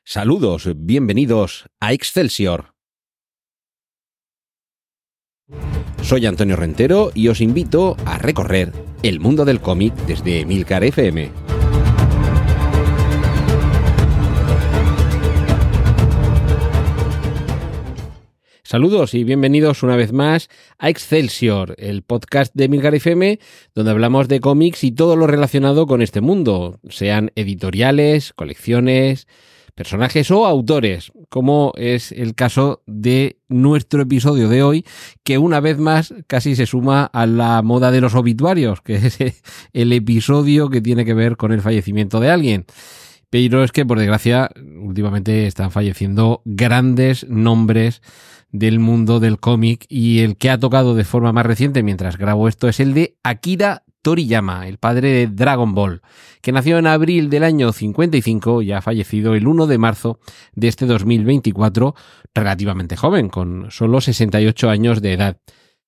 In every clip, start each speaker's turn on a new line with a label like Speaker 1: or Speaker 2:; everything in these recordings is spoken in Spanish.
Speaker 1: Saludos, bienvenidos a Excelsior. Soy Antonio Rentero y os invito a recorrer el mundo del cómic desde Emilcar FM. Saludos y bienvenidos una vez más a Excelsior, el podcast de Emilcar FM, donde hablamos de cómics y todo lo relacionado con este mundo, sean editoriales, colecciones, personajes o autores, como es el caso de nuestro episodio de hoy, que una vez más casi se suma a la moda de los obituarios, que es el episodio que tiene que ver con el fallecimiento de alguien. Pero es que, por desgracia, últimamente están falleciendo grandes nombres del mundo del cómic, y el que ha tocado de forma más reciente mientras grabo esto es el de Akira Toriyama, el padre de Dragon Ball, que nació en abril del año 55 y ha fallecido el 1 de marzo de este 2024, relativamente joven, con solo 68 años de edad.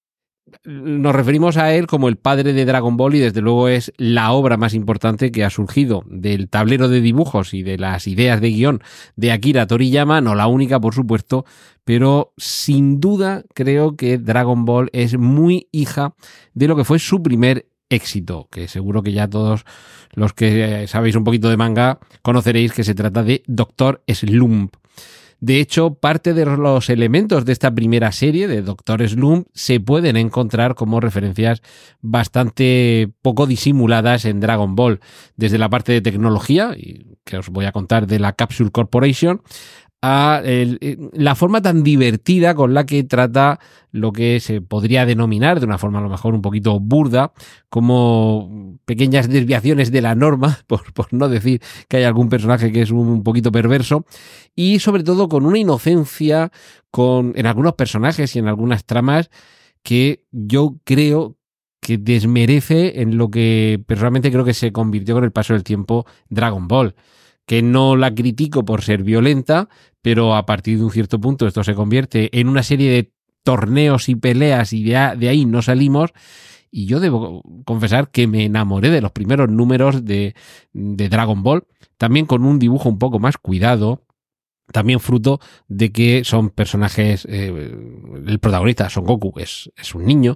Speaker 1: Nos referimos a él como el padre de Dragon Ball y desde luego es la obra más importante que ha surgido del tablero de dibujos y de las ideas de guión de Akira Toriyama, no la única por supuesto, pero sin duda creo que Dragon Ball es muy hija de lo que fue su primer éxito, que seguro que ya todos los que sabéis un poquito de manga conoceréis que se trata de Dr. Slump. De hecho, parte de los elementos de esta primera serie de Dr. Slump se pueden encontrar como referencias bastante poco disimuladas en Dragon Ball, desde la parte de tecnología, y que os voy a contar de la Capsule Corporation, a la forma tan divertida con la que trata lo que se podría denominar, de una forma a lo mejor un poquito burda, como pequeñas desviaciones de la norma, por no decir que hay algún personaje que es un poquito perverso, y sobre todo con una inocencia en algunos personajes y en algunas tramas que yo creo que desmerece en lo que personalmente creo que se convirtió con el paso del tiempo Dragon Ball, que no la critico por ser violenta, pero a partir de un cierto punto esto se convierte en una serie de torneos y peleas y de ahí no salimos, y yo debo confesar que me enamoré de los primeros números de Dragon Ball, también con un dibujo un poco más cuidado, también fruto de que son personajes, el protagonista, Son Goku, es un niño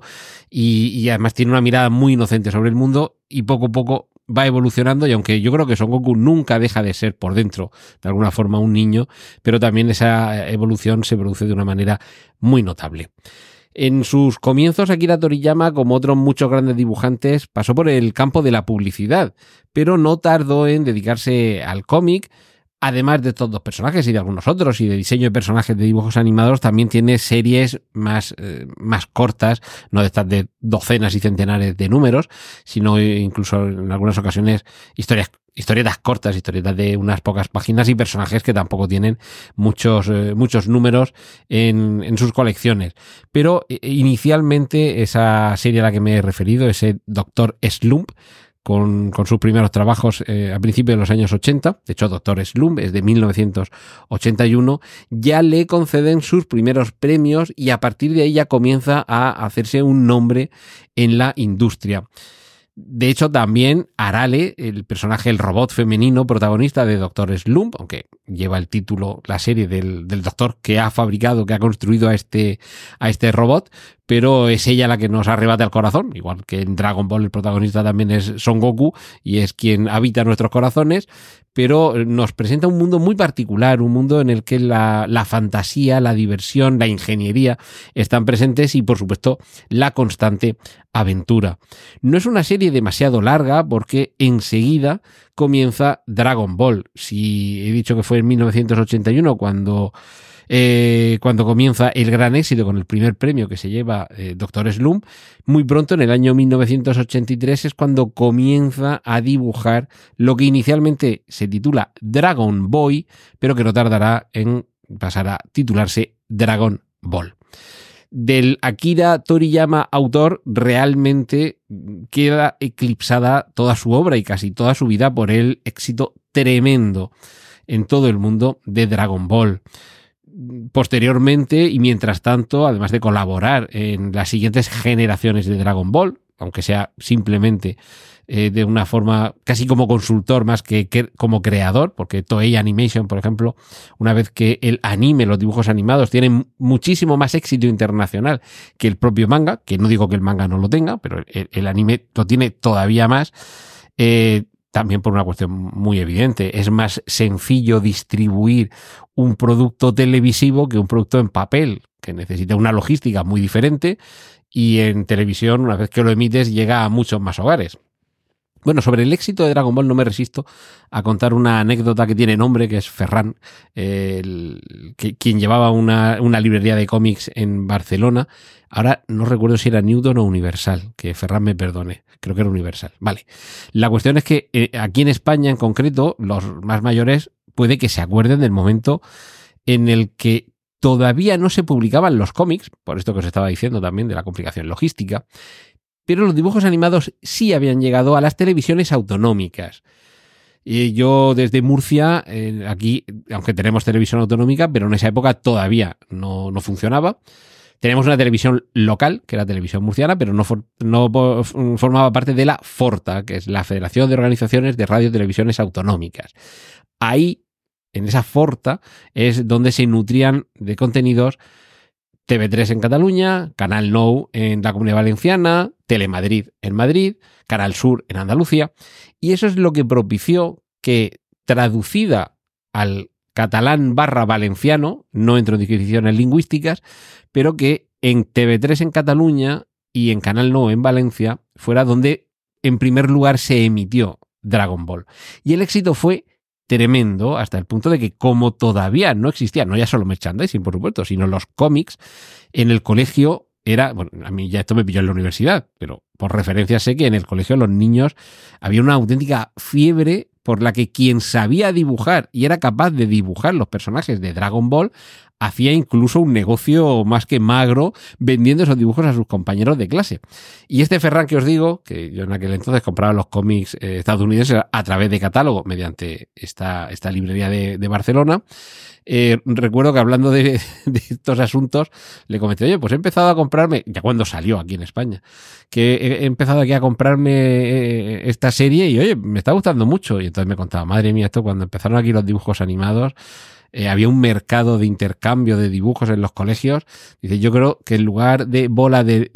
Speaker 1: y además tiene una mirada muy inocente sobre el mundo y poco a poco va evolucionando, y aunque yo creo que Son Goku nunca deja de ser por dentro de alguna forma un niño, pero también esa evolución se produce de una manera muy notable. En sus comienzos, Akira Toriyama, como otros muchos grandes dibujantes, pasó por el campo de la publicidad, pero no tardó en dedicarse al cómic. Además de estos dos personajes y de algunos otros, y de diseño de personajes de dibujos animados, también tiene series más cortas, no de estas de docenas y centenares de números, sino incluso en algunas ocasiones historietas cortas, historietas de unas pocas páginas y personajes que tampoco tienen muchos números en sus colecciones. Pero inicialmente esa serie a la que me he referido, ese Dr. Slump, con sus primeros trabajos a principios de los años 80, de hecho Dr. Slump es de 1981, ya le conceden sus primeros premios y a partir de ahí ya comienza a hacerse un nombre en la industria. De hecho, también Arale, el personaje, el robot femenino protagonista de Dr. Slump, aunque lleva el título, la serie del doctor que ha fabricado, que ha construido a este robot, pero es ella la que nos arrebata el corazón, igual que en Dragon Ball el protagonista también es Son Goku y es quien habita nuestros corazones, pero nos presenta un mundo muy particular, un mundo en el que la fantasía, la diversión, la ingeniería están presentes y, por supuesto, la constante aventura. No es una serie demasiado larga porque enseguida comienza Dragon Ball. Si he dicho que fue en 1981 cuando comienza el gran éxito con el primer premio que se lleva Dr. Slump, muy pronto, en el año 1983, es cuando comienza a dibujar lo que inicialmente se titula Dragon Boy, pero que no tardará en pasar a titularse Dragon Ball. Del Akira Toriyama autor realmente queda eclipsada toda su obra y casi toda su vida por el éxito tremendo en todo el mundo de Dragon Ball. Posteriormente y mientras tanto, además de colaborar en las siguientes generaciones de Dragon Ball, aunque sea simplemente de una forma casi como consultor más que como creador, porque Toei Animation, por ejemplo, una vez que el anime, los dibujos animados, tienen muchísimo más éxito internacional que el propio manga, que no digo que el manga no lo tenga, pero el anime lo tiene todavía más, también por una cuestión muy evidente. Es más sencillo distribuir un producto televisivo que un producto en papel, que necesita una logística muy diferente, y en televisión, una vez que lo emites, llega a muchos más hogares. Bueno, sobre el éxito de Dragon Ball no me resisto a contar una anécdota que tiene nombre, que es Ferran, quien llevaba una librería de cómics en Barcelona. Ahora no recuerdo si era Newton o Universal, que Ferran me perdone, creo que era Universal. Vale, la cuestión es que aquí en España en concreto, los más mayores puede que se acuerden del momento en el que todavía no se publicaban los cómics, por esto que os estaba diciendo también de la complicación logística, pero los dibujos animados sí habían llegado a las televisiones autonómicas. Y yo desde Murcia, aquí, aunque tenemos televisión autonómica, pero en esa época todavía no funcionaba. Tenemos una televisión local, que era televisión murciana, pero no formaba parte de la FORTA, que es la Federación de Organizaciones de Radio y Televisiones Autonómicas. Ahí, en esa FORTA, es donde se nutrían de contenidos TV3 en Cataluña, Canal Nou en la Comunidad Valenciana, Telemadrid en Madrid, Canal Sur en Andalucía, y eso es lo que propició que, traducida al catalán / valenciano, no entro en disquisiciones lingüísticas, pero que en TV3 en Cataluña y en Canal Nou en Valencia fuera donde en primer lugar se emitió Dragon Ball. Y el éxito fue tremendo, hasta el punto de que, como todavía no existía, no ya solo merchandising, por supuesto, sino los cómics, en el colegio era, bueno, a mí ya esto me pilló en la universidad, pero por referencia sé que en el colegio los niños había una auténtica fiebre por la que quien sabía dibujar y era capaz de dibujar los personajes de Dragon Ball hacía incluso un negocio más que magro vendiendo esos dibujos a sus compañeros de clase. Y este Ferran que os digo, que yo en aquel entonces compraba los cómics estadounidenses a través de catálogo mediante esta librería de Barcelona, recuerdo que hablando de estos asuntos le comenté, oye, pues he empezado a comprarme, ya cuando salió aquí en España, que he empezado aquí a comprarme esta serie y oye, me está gustando mucho. Y entonces me contaba, madre mía, esto cuando empezaron aquí los dibujos animados, había un mercado de intercambio de dibujos en los colegios. Dice, yo creo que en lugar de bola de...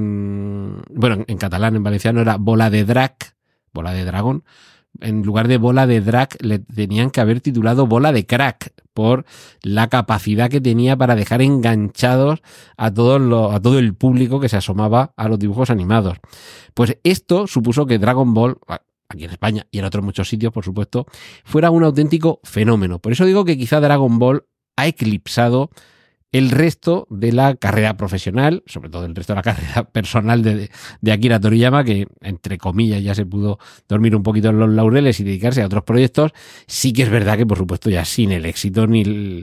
Speaker 1: bueno, en catalán, en valenciano era bola de drac, bola de dragón. En lugar de bola de drac le tenían que haber titulado bola de crack por la capacidad que tenía para dejar enganchados a todo el público que se asomaba a los dibujos animados. Pues esto supuso que Dragon Ball, aquí en España y en otros muchos sitios, por supuesto, fuera un auténtico fenómeno. Por eso digo que quizá Dragon Ball ha eclipsado el resto de la carrera profesional, sobre todo el resto de la carrera personal de Akira Toriyama, que entre comillas ya se pudo dormir un poquito en los laureles y dedicarse a otros proyectos. Sí que es verdad que, por supuesto, ya sin el éxito ni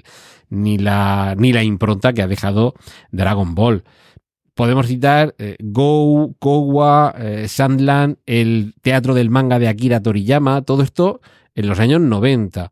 Speaker 1: la impronta que ha dejado Dragon Ball. Podemos citar Go, Kowa, Sandland, el teatro del manga de Akira Toriyama, todo esto en los años 90.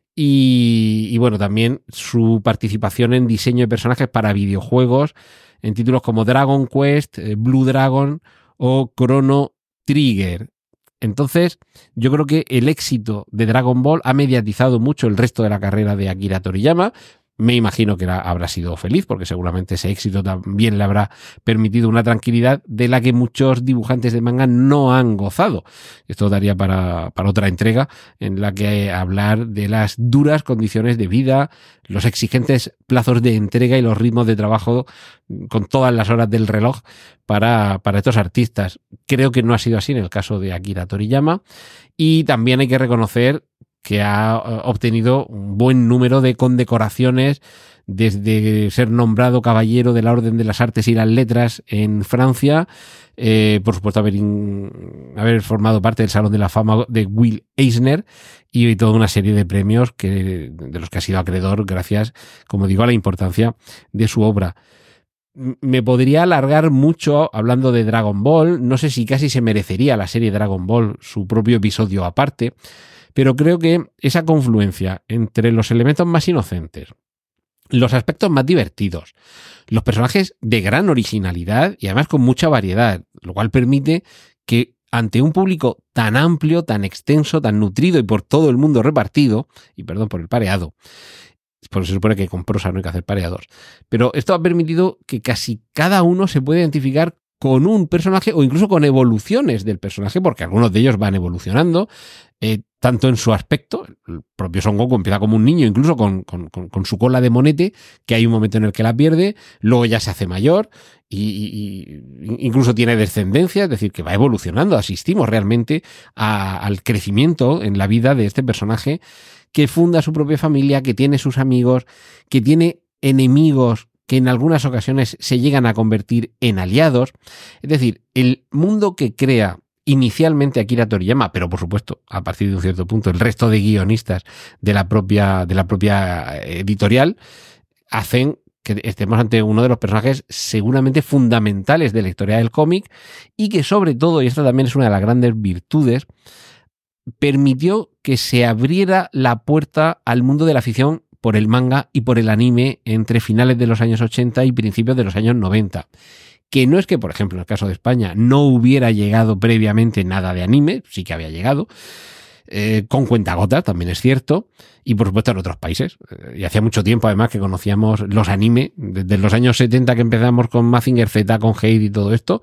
Speaker 1: Y bueno, también su participación en diseño de personajes para videojuegos en títulos como Dragon Quest, Blue Dragon o Chrono Trigger. Entonces, yo creo que el éxito de Dragon Ball ha mediatizado mucho el resto de la carrera de Akira Toriyama. Me imagino que habrá sido feliz, porque seguramente ese éxito también le habrá permitido una tranquilidad de la que muchos dibujantes de manga no han gozado. Esto daría para otra entrega en la que hablar de las duras condiciones de vida, los exigentes plazos de entrega y los ritmos de trabajo con todas las horas del reloj para estos artistas. Creo que no ha sido así en el caso de Akira Toriyama, y también hay que reconocer que ha obtenido un buen número de condecoraciones, desde ser nombrado Caballero de la Orden de las Artes y las Letras en Francia, por supuesto haber formado parte del Salón de la Fama de Will Eisner, y toda una serie de premios de los que ha sido acreedor gracias, como digo, a la importancia de su obra. Me podría alargar mucho hablando de Dragon Ball, no sé si casi se merecería la serie Dragon Ball su propio episodio aparte, pero creo que esa confluencia entre los elementos más inocentes, los aspectos más divertidos, los personajes de gran originalidad y además con mucha variedad, lo cual permite que ante un público tan amplio, tan extenso, tan nutrido y por todo el mundo repartido, y perdón por el pareado, por eso se supone que con prosa no hay que hacer pareados, pero esto ha permitido que casi cada uno se pueda identificar con un personaje o incluso con evoluciones del personaje, porque algunos de ellos van evolucionando, tanto en su aspecto, el propio Son Goku empieza como un niño, incluso con su cola de monete, que hay un momento en el que la pierde, luego ya se hace mayor y incluso tiene descendencia, es decir, que va evolucionando, asistimos realmente al crecimiento en la vida de este personaje que funda su propia familia, que tiene sus amigos, que tiene enemigos que en algunas ocasiones se llegan a convertir en aliados. Es decir, el mundo que crea inicialmente Akira Toriyama, pero por supuesto, a partir de un cierto punto, el resto de guionistas de la propia editorial, hacen que estemos ante uno de los personajes seguramente fundamentales de la historia del cómic y que sobre todo, y esto también es una de las grandes virtudes, permitió que se abriera la puerta al mundo de la ficción por el manga y por el anime entre finales de los años 80 y principios de los años 90. Que no es que, por ejemplo, en el caso de España no hubiera llegado previamente nada de anime, sí que había llegado, con cuentagotas, también es cierto, y por supuesto en otros países. Y hacía mucho tiempo además que conocíamos los anime, desde los años 70 que empezamos con Mazinger Z, con Hate y todo esto,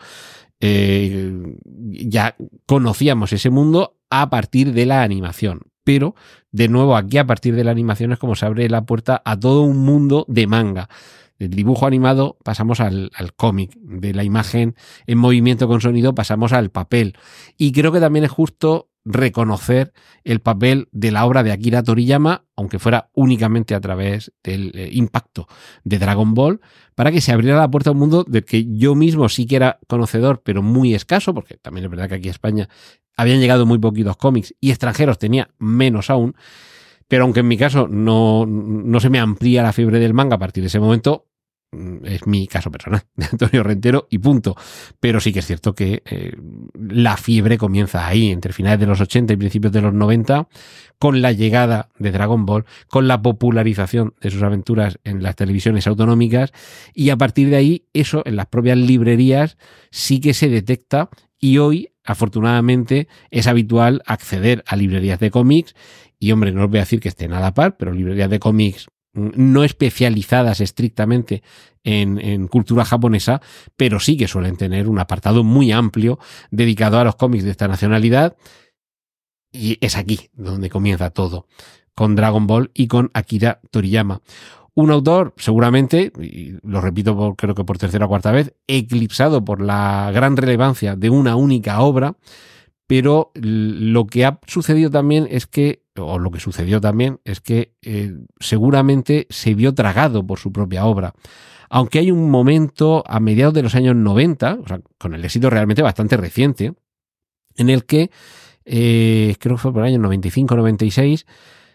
Speaker 1: ya conocíamos ese mundo a partir de la animación. Pero, de nuevo, aquí a partir de la animación es como se abre la puerta a todo un mundo de manga. Del dibujo animado pasamos al cómic, de la imagen en movimiento con sonido pasamos al papel. Y creo que también es justo reconocer el papel de la obra de Akira Toriyama, aunque fuera únicamente a través del impacto de Dragon Ball, para que se abriera la puerta a un mundo del que yo mismo sí que era conocedor, pero muy escaso, porque también es verdad que aquí a España habían llegado muy poquitos cómics y extranjeros tenía menos aún, pero aunque en mi caso no se me amplía la fiebre del manga a partir de ese momento, es mi caso personal, de Antonio Rentero y punto. Pero sí que es cierto que la fiebre comienza ahí, entre finales de los 80 y principios de los 90, con la llegada de Dragon Ball, con la popularización de sus aventuras en las televisiones autonómicas, y a partir de ahí, eso en las propias librerías sí que se detecta, y hoy, afortunadamente, es habitual acceder a librerías de cómics, y hombre, no os voy a decir que estén a la par, pero librerías de cómics no especializadas estrictamente en cultura japonesa, pero sí que suelen tener un apartado muy amplio dedicado a los cómics de esta nacionalidad, y es aquí donde comienza todo, con Dragon Ball y con Akira Toriyama. Un autor, seguramente, y lo repito creo que por tercera o cuarta vez, eclipsado por la gran relevancia de una única obra, pero lo que ha sucedido también es que, o lo que sucedió también, es que seguramente se vio tragado por su propia obra. Aunque hay un momento a mediados de los años 90, o sea, con el éxito realmente bastante reciente, en el que, creo que fue por el año 95-96,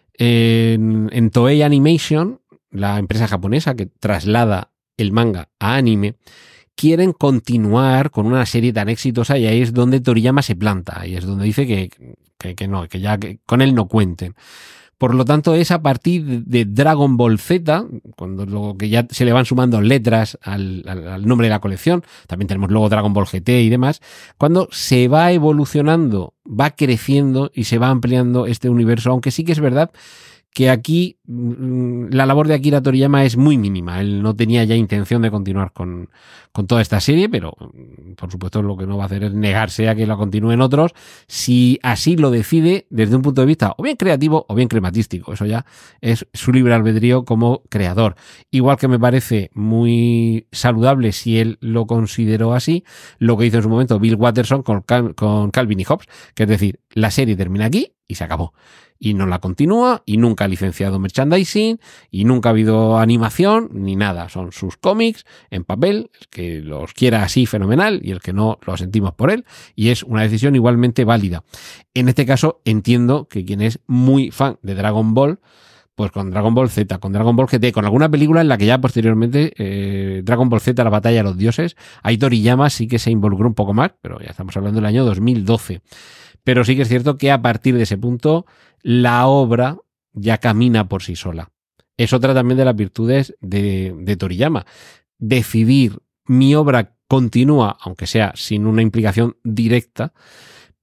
Speaker 1: en Toei Animation, la empresa japonesa que traslada el manga a anime, quieren continuar con una serie tan exitosa, y ahí es donde Toriyama se planta, y es donde dice que no, que ya que con él no cuenten. Por lo tanto, es a partir de Dragon Ball Z, cuando luego que ya se le van sumando letras al nombre de la colección, también tenemos luego Dragon Ball GT y demás, cuando se va evolucionando, va creciendo y se va ampliando este universo, aunque sí que es verdad que aquí la labor de Akira Toriyama es muy mínima. Él no tenía ya intención de continuar con toda esta serie, pero por supuesto lo que no va a hacer es negarse a que la continúen otros, si así lo decide desde un punto de vista o bien creativo o bien crematístico. Eso ya es su libre albedrío como creador. Igual que me parece muy saludable, si él lo consideró así, lo que hizo en su momento Bill Watterson con Calvin y Hobbes, que es decir, la serie termina aquí y se acabó. Y no la continúa, y nunca ha licenciado merchandising, y nunca ha habido animación, ni nada. Son sus cómics en papel, el que los quiera así fenomenal, y el que no lo sentimos por él, y es una decisión igualmente válida. En este caso entiendo que quien es muy fan de Dragon Ball, pues con Dragon Ball Z, con Dragon Ball GT, con alguna película en la que ya posteriormente Dragon Ball Z, la batalla de los dioses, ahí Toriyama sí que se involucró un poco más, pero ya estamos hablando del año 2012. Pero sí que es cierto que a partir de ese punto la obra ya camina por sí sola. Es otra también de las virtudes de Toriyama. Decidir, mi obra continúa, aunque sea sin una implicación directa,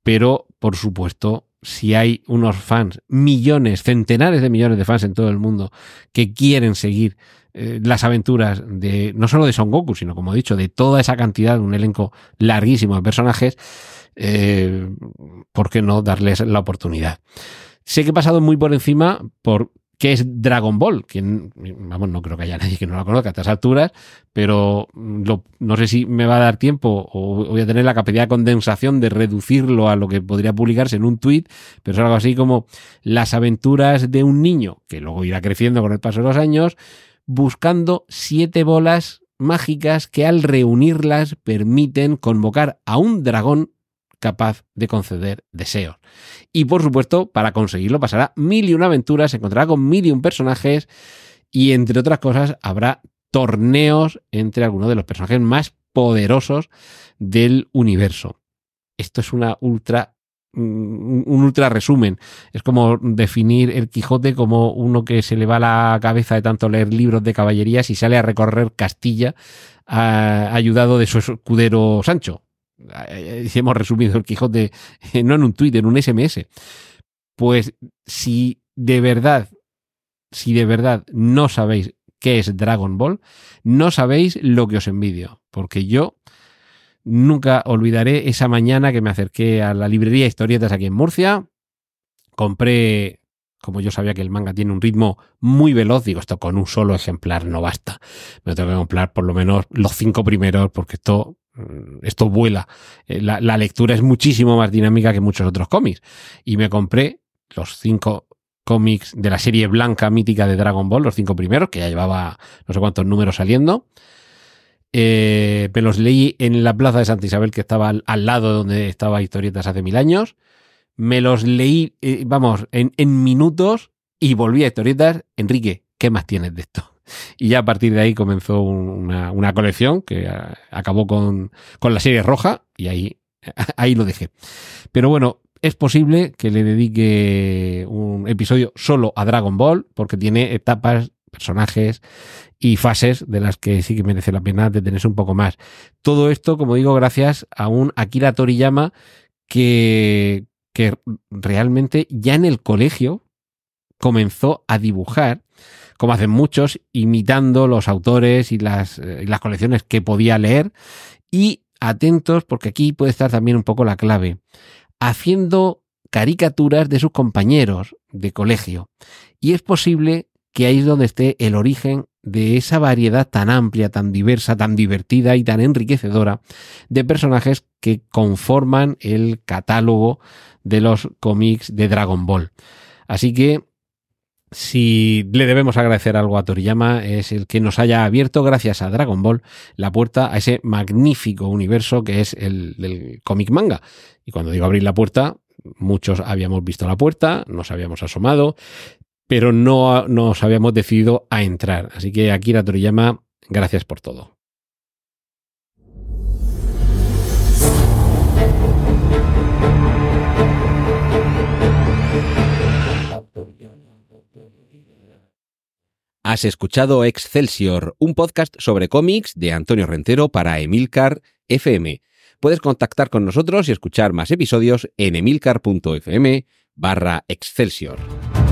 Speaker 1: pero por supuesto, si hay unos fans, millones, centenares de millones de fans en todo el mundo que quieren seguir las aventuras de no solo de Son Goku, sino como he dicho, de toda esa cantidad, un elenco larguísimo de personajes, ¿por qué no darles la oportunidad? Sé que he pasado muy por encima por qué es Dragon Ball, que vamos, no creo que haya nadie que no la conozca a estas alturas, pero no sé si me va a dar tiempo o voy a tener la capacidad de condensación de reducirlo a lo que podría publicarse en un tuit, pero es algo así como las aventuras de un niño, que luego irá creciendo con el paso de los años, buscando 7 bolas mágicas que al reunirlas permiten convocar a un dragón capaz de conceder deseos. Y por supuesto, para conseguirlo pasará 1001 aventuras, se encontrará con 1001 personajes y entre otras cosas habrá torneos entre algunos de los personajes más poderosos del universo. Esto es un ultra resumen. Es como definir el Quijote como uno que se le va la cabeza de tanto leer libros de caballerías y sale a recorrer Castilla ayudado de su escudero Sancho. Si hemos resumido el Quijote no en un tuit, en un SMS. Pues si de verdad no sabéis qué es Dragon Ball, no sabéis lo que os envidio, porque yo nunca olvidaré esa mañana que me acerqué a la librería Historietas aquí en Murcia, compré, como yo sabía que el manga tiene un ritmo muy veloz, digo, esto con un solo ejemplar no basta, me tengo que comprar por lo menos los 5 primeros porque esto vuela. La lectura es muchísimo más dinámica que muchos otros cómics. Y me compré los 5 cómics de la serie blanca mítica de Dragon Ball, los 5 primeros, que ya llevaba no sé cuántos números saliendo. Me los leí en la plaza de Santa Isabel, que estaba al lado donde estaba Historietas hace 1000 años. Me los leí, en minutos y volví a Historietas. Enrique, ¿qué más tienes de esto? Y ya a partir de ahí comenzó una colección que acabó con la serie roja y ahí lo dejé. Pero bueno, es posible que le dedique un episodio solo a Dragon Ball porque tiene etapas, personajes y fases de las que sí que merece la pena detenerse un poco más. Todo esto, como digo, gracias a un Akira Toriyama que realmente ya en el colegio comenzó a dibujar, como hacen muchos, imitando los autores y las colecciones que podía leer. Y atentos, porque aquí puede estar también un poco la clave, haciendo caricaturas de sus compañeros de colegio. Y es posible que ahí es donde esté el origen de esa variedad tan amplia, tan diversa, tan divertida y tan enriquecedora de personajes que conforman el catálogo de los cómics de Dragon Ball. Así que si le debemos agradecer algo a Toriyama es el que nos haya abierto, gracias a Dragon Ball, la puerta a ese magnífico universo que es el del cómic manga. Y cuando digo abrir la puerta, muchos habíamos visto la puerta, nos habíamos asomado, pero no nos habíamos decidido a entrar. Así que Akira Toriyama, gracias por todo. Has escuchado Excelsior, un podcast sobre cómics de Antonio Rentero para Emilcar FM. Puedes contactar con nosotros y escuchar más episodios en emilcar.fm/Excelsior.